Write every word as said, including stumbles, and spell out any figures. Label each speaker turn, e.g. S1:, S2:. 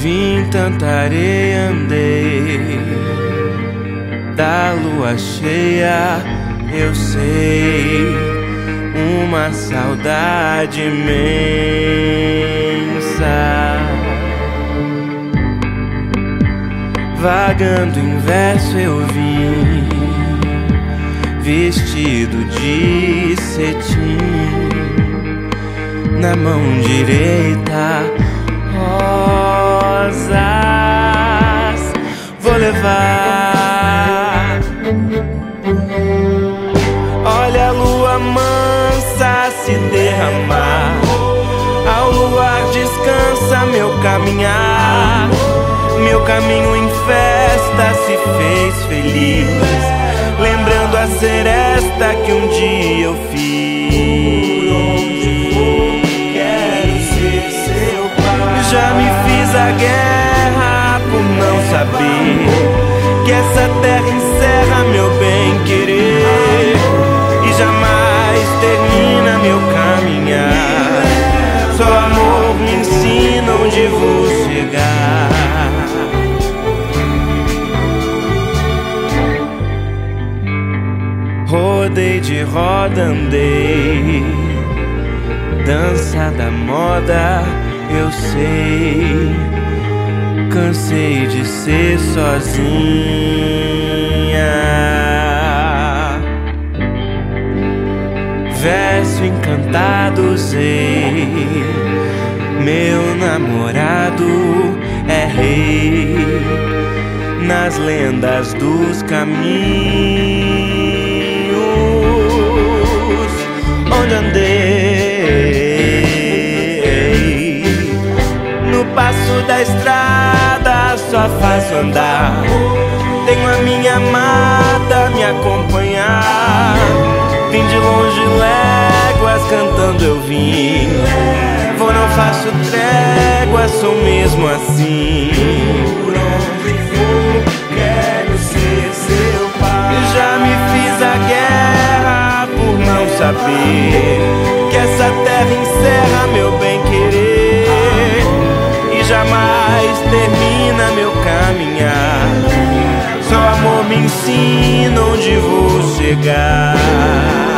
S1: Vim tanta areia, andei da lua cheia, eu sei, uma saudade imensa. Vagando em verso eu vim, vestido de cetim, na mão direita rosas vou levar. Olha a lua mansa se derramar, ao luar descansa meu caminhar. Meu caminho em festa se fez feliz, lembrando a seresta que um dia eu fiz. Quero ser seu pai. Já me fiz a guerra por não saber que essa terra encerra meu bem-querer e jamais termina meu caminhar. Só amor me ensina onde vou chegar. Rodei de roda, andei, dança da moda, eu sei. Cansei de ser sozinha. Verso encantado usei, meu namorado é rei nas lendas dos caminhos. Onde andei, no passo da estrada só faço andar. Tenho a minha amada me acompanhar. Vim de longe léguas cantando eu vim. Vou, não faço trégua, sou mesmo assim. Por onde for, quero ser seu pai. Já me fiz a guerra por não saber que essa terra encerra meu bem-querer e jamais termina meu caminhar. Só amor me ensina onde vou chegar.